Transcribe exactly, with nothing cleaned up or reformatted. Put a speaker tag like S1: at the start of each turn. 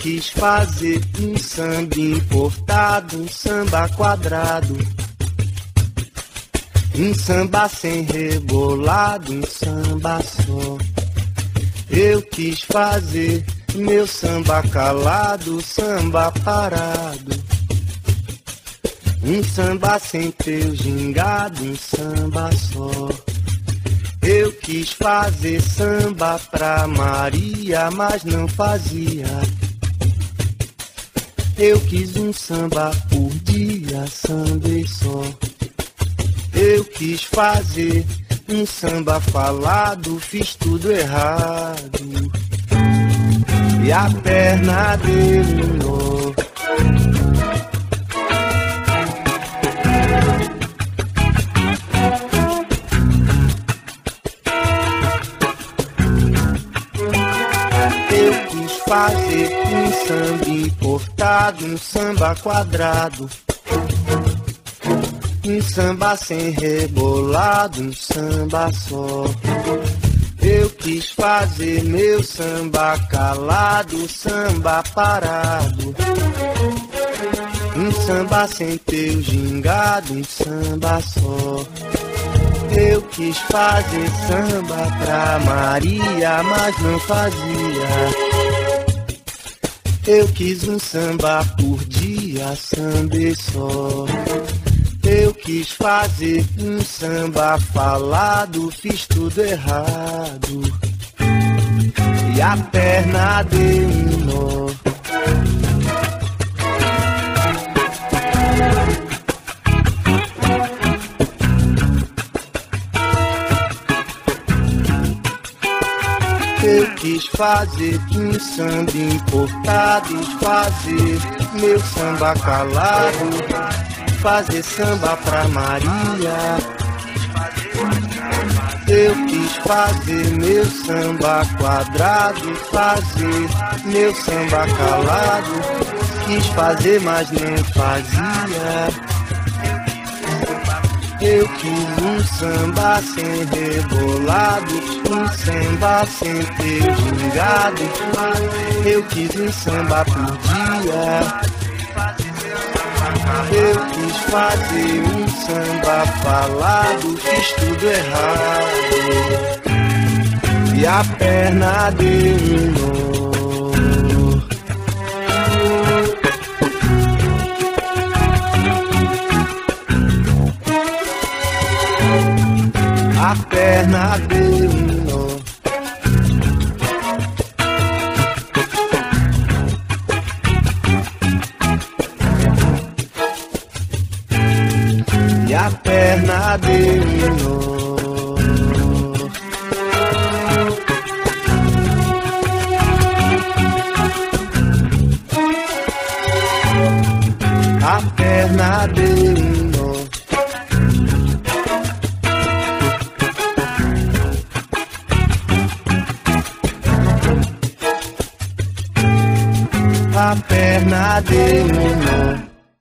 S1: quis fazer um samba importado, um samba quadrado, um samba sem rebolado, um samba só. Eu quis fazer meu samba calado, samba parado, um samba sem teu gingado, um samba só. Eu quis fazer samba pra Maria, mas não fazia. Eu quis um samba por dia, samba e só. Eu quis fazer um samba falado, fiz tudo errado. E a perna dele nó. Fazer um samba importado, um samba quadrado, um samba sem rebolado, um samba só. Eu quis fazer meu samba calado, samba parado, um samba sem teu gingado, um samba só. Eu quis fazer samba pra Maria, mas não fazia. Eu quis um samba por dia, samba e só. Eu quis fazer um samba falado, fiz tudo errado. E a perna deu um nó. Eu quis fazer um samba importado, fazer meu samba calado, fazer samba pra Maria. Eu quis fazer meu samba quadrado, fazer meu samba calado, quis fazer mas não fazia. Eu quis um samba sem rebolado, um samba sem ter gingado. Eu quis um samba por dia. Eu quis fazer um samba falado, fiz tudo errado. E a perna deu um nó. A perna deu um nó. E a perna deu um nó. A perna deu um nó. A perna deu um nó.